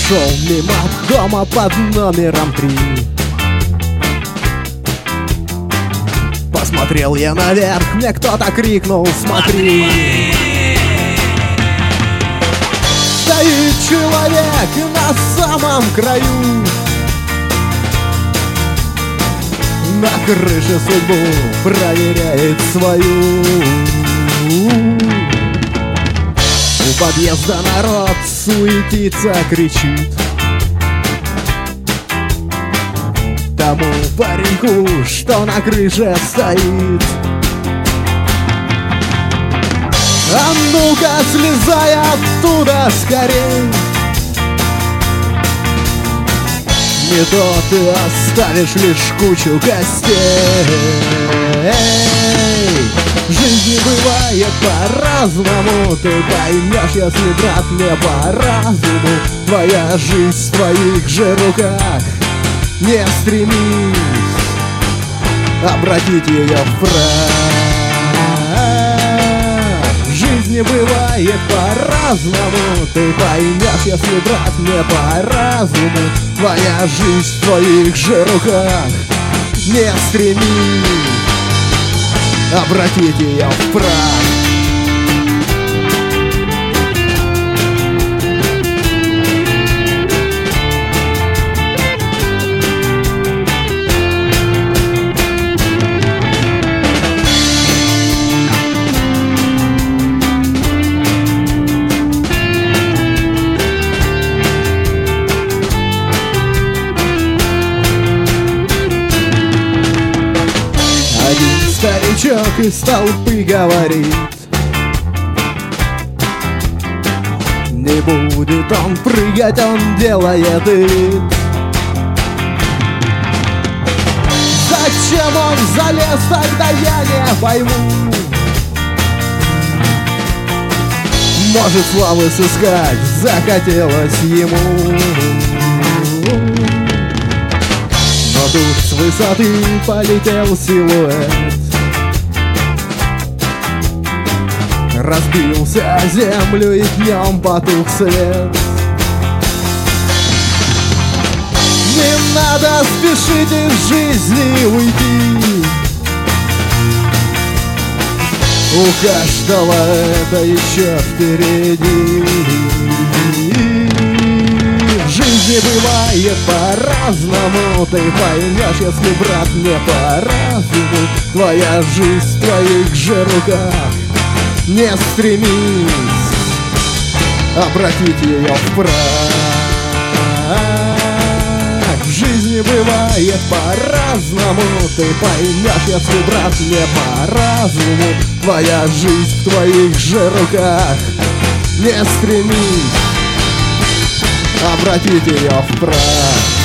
прошел мимо дома под номером 3. Посмотрел я наверх, мне кто-то крикнул: смотри! Стоит человек на самом краю, на крыше судьбу проверяет свою. У подъезда народ суетится, кричит тому пареньку, что на крыше стоит: а ну-ка, слезай оттуда скорей, не то ты оставишь лишь кучу костей. В жизни бывает по-разному, ты поймешь, если, брат, не по разуму. Твоя жизнь в твоих же руках, не стремись обратить ее вправо. В жизни бывает по-разному, ты поймешь, если, брат, не по разуму. Твоя жизнь в твоих же руках, не стремись обратить ее вправо. Один старичок из толпы говорит: не будет он прыгать, он делает it. Зачем он залез, тогда я не пойму. Может, славы сыскать захотелось ему. Но тут с высоты полетел силуэт, разбился о землю и днем потух свет. Не надо спешить из жизни уйти, у каждого это еще впереди. В жизни бывает по-разному, ты поймешь, если, брат, не по разуму. Твоя жизнь в твоих же руках, не стремись обратить ее вправо. В жизни бывает по-разному, ты поймешь, если, брат, не по разуму. Твоя жизнь в твоих же руках, не стремись обратить ее вправо.